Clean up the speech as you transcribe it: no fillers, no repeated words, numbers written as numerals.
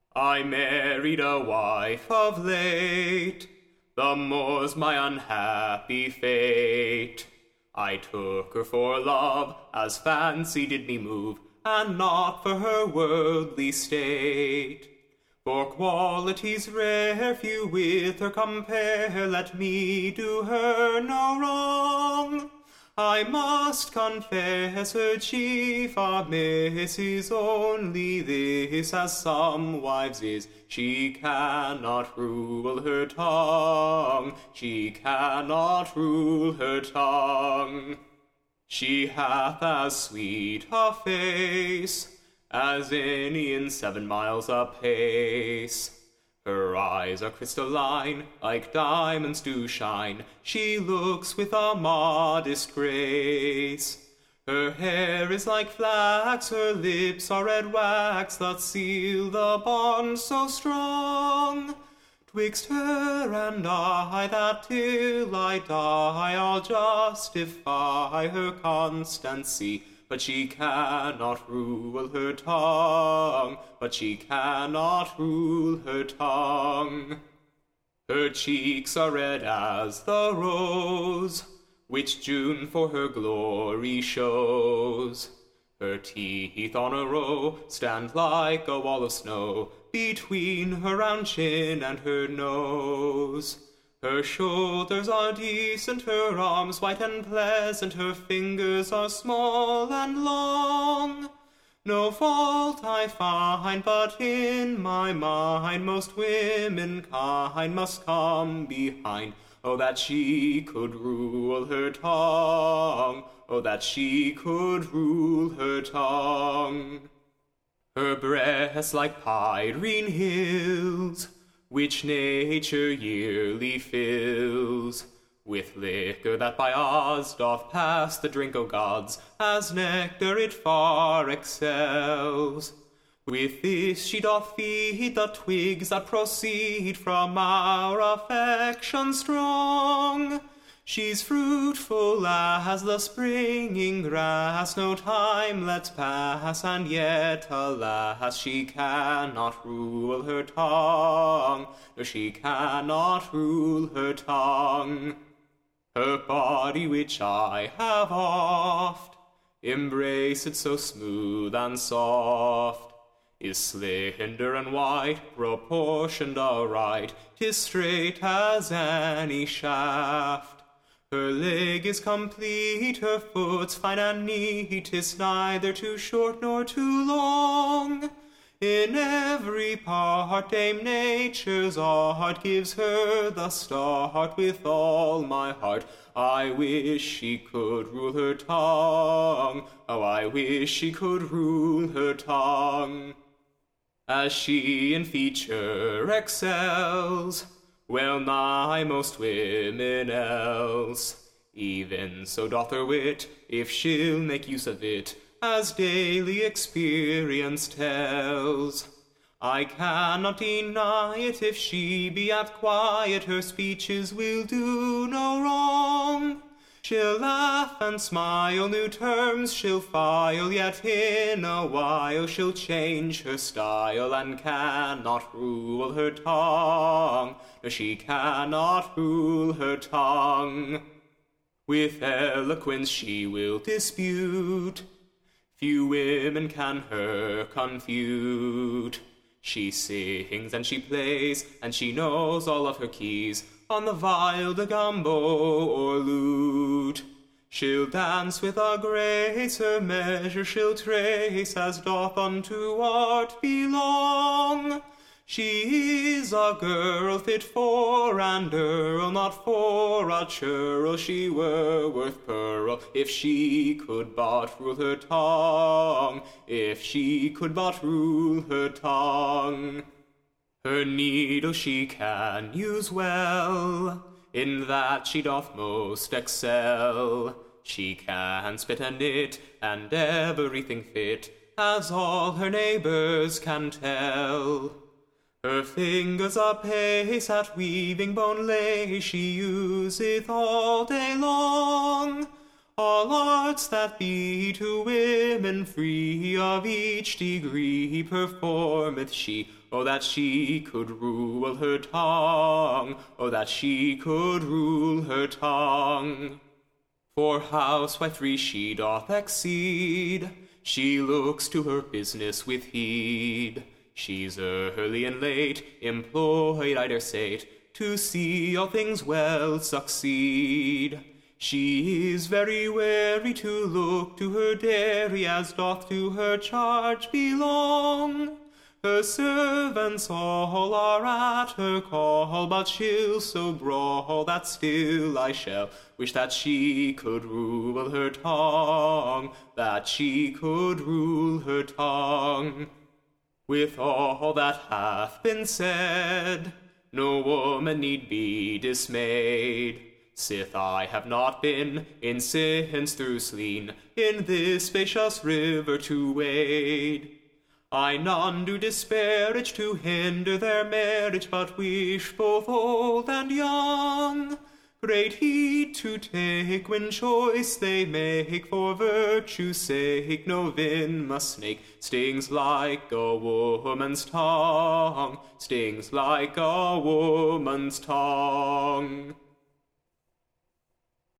I married a wife of late, the more's my unhappy fate. I took her for love, as fancy did me move, and not for her worldly state. For qualities rare few with her compare, let me do her no wrong. I must confess her chief amiss is only this, as some wives is, she cannot rule her tongue, she cannot rule her tongue. She hath as sweet a face as any in 7 miles apace. Her eyes are crystalline, like diamonds do shine. She looks with a modest grace. Her hair is like flax, her lips are red wax, that seal the bond so strong. Twixt her and I, that till I die, I'll justify her constancy. But she cannot rule her tongue, but she cannot rule her tongue. Her cheeks are red as the rose, which June for her glory shows. Her teeth on a row stand like a wall of snow between her round chin and her nose. Her shoulders are decent, her arms white and pleasant, her fingers are small and long. No fault I find, but in my mind most womenkind must come behind. Oh, that she could rule her tongue, oh, that she could rule her tongue. Her breasts like Pyrene hills, which nature yearly fills with liquor that by us doth pass the drink of gods, as nectar it far excels. With this she doth feed the twigs that proceed from our affection strong. She's fruitful as the springing grass, no time lets pass, and yet, alas, she cannot rule her tongue, no, she cannot rule her tongue. Her body, which I have oft embraced so smooth and soft, is slender and white, proportioned aright, 'tis straight as any shaft. Her leg is complete, her foot's fine and neat, 'tis neither too short nor too long. In every part Dame Nature's art gives her the start. With all my heart I wish she could rule her tongue, oh, I wish she could rule her tongue. As she in feature excels, well nigh most women else, even so doth her wit, if she'll make use of it, as daily experience tells. I cannot deny it, if she be at quiet, her speeches will do no wrong. She'll laugh and smile, new terms she'll file, yet in a while she'll change her style, and cannot rule her tongue, no, she cannot rule her tongue. With eloquence she will dispute, few women can her confute. She sings and she plays, and she knows all of her keys, on the viol, the gumbo, or lute. She'll dance with a grace, her measure she'll trace, as doth unto art belong. She is a girl fit for an earl, not for a churl. She were worth pearl, if she could but rule her tongue, if she could but rule her tongue. Her needle she can use well, in that she doth most excel. She can spit and knit, and everything fit, as all her neighbours can tell. Her fingers apace at weaving bone lace she useth all day long. All arts that be to women free, of each degree performeth she. Oh, that she could rule her tongue, oh, that she could rule her tongue. For housewifery she doth exceed, she looks to her business with heed. She's early and late employed, I dare say, to see all things well succeed. She is very wary to look to her dairy, as doth to her charge belong. Her servants all are at her call, but she'll so brawl that still I shall wish that she could rule her tongue, that she could rule her tongue. With all that hath been said, no woman need be dismayed, sith I have not been in since through Slene in this spacious river to wade. I none do disparage to hinder their marriage, but wish both old and young great heed to take when choice they make. For virtue's sake no venomous snake stings like a woman's tongue, stings like a woman's tongue.